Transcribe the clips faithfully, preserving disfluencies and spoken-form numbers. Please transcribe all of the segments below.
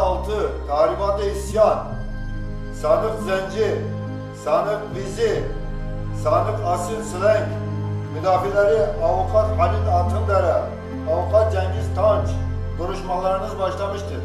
altı tahribat-ı isyan, sanık Zenci, sanık Bizi, sanık Asil Slenk, müdafileri avukat Halit Altındere, avukat Cengiz Tanç, duruşmalarınız başlamıştır.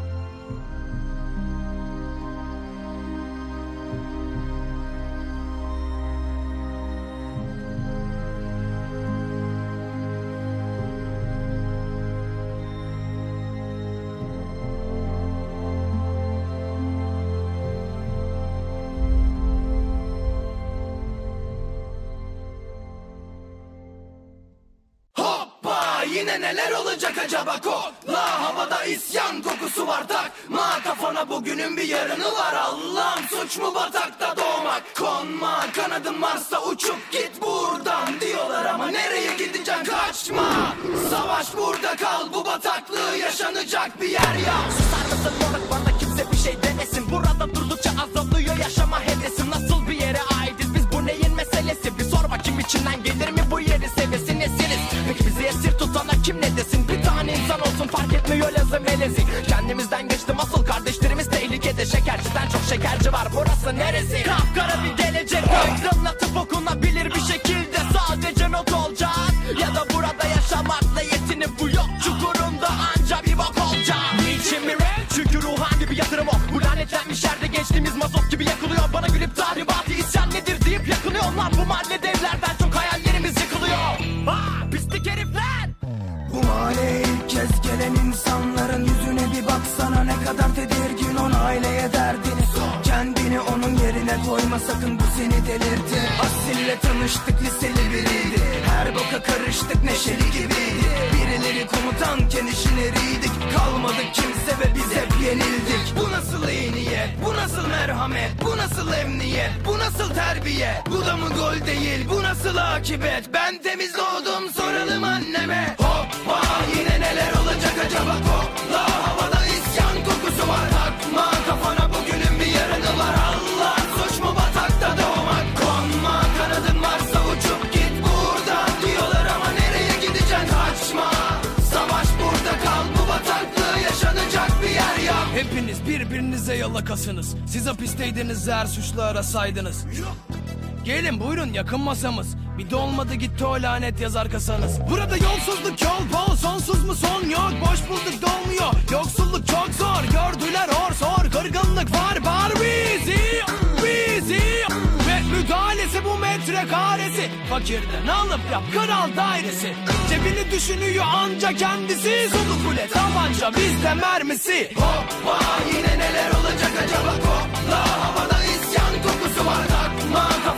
Yine neler olacak acaba kokla, havada isyan kokusu var, takma kafana bugünün bir yarını var. Allah'ım suç mu batakta doğmak, konma kanadın varsa uçup git buradan diyorlar ama nereye gideceksin, kaçma. Savaş burada kal, bu bataklığı yaşanacak bir yer ya. Susar mısın moruk, bana kimse bir şey demesin, burada durdukça azalıyor yaşama hevesim. Nasıl bir yere aitiz biz, bu neyin meselesi, bir sor bakayım içinden gelir mi bu yeri sevesi nesiniz. Peki bizi esir tutana kim ne desin, bir tane insan olsun fark etmiyor lazım elezi. Kendimizden geçtim asıl kardeşlerimiz tehlikede, şekerciden çok şekerci var burası neresi. Kapkara bir gelecek aydınlatıp okunabilir bir şekilde, sadece not olacak ya da burada yaşamakla yetinip bu yok çukurunda anca bir bok olacak. Niçin mi rap? Çünkü ruhan gibi yatırım o, bu lanetlenmiş yerde gençliğimiz mazot gibi yakılıyor. Bana gülüp tahribatı isyan nedir deyip yakınıyor lan, bu mahallede evlerden çok hayallerimiz yıkılıyor. Ha pislik herifler. Bu mahalleye ilk kez gelen insanların yüzüne bir baksana, ne kadar tedirgin on aileye derdini sor. Kendini onun yerine koyma sakın, bu seni delirtir. Asil'le tanıştık, liseli biriydi, her boka karıştık, neşeli gibiydi. Birileri komutanken işin eriydik, kalmadık kimse ve biz hep yenildik. Bu nasıl iyi niyet, bu nasıl merhamet, bu nasıl emniyet, bu nasıl terbiye. Bu da mı gol değil, bu nasıl akibet. Ben temiz doğdum, soralım anneme. Hoppa yine neler olacak acaba kokla, havada isyan kokusu var, takma kafana bugünün bir yarını var. Allah suç mu batakta doğmak, konma kanadın varsa uçup git buradan diyorlar ama nereye gideceksin, kaçma. Savaş burada kal, bu bataklığı yaşanacak bir yer ya. Hepiniz birbirinize yalakasınız, siz hapisteydiniz eğer suçlu arasaydınız. Gelin buyurun yakın masamız, bir de olmadı gitti o lanet yazar kasanız. Burada yolsuzluk yol bol, sonsuz mu son yok, boş bulduk dolmuyor, yoksulluk çok zor. Gördüler hor sor, kırgınlık var bar bizi, bizi. Ve müdahalesi bu metrekaresi, fakirden alıp yap kral dairesi. Cebini düşünüyor anca kendisi, Zulu kule tabanca bizde mermisi. Hoppa yine neler olacak acaba kokla, havada isyan kokusu var, takma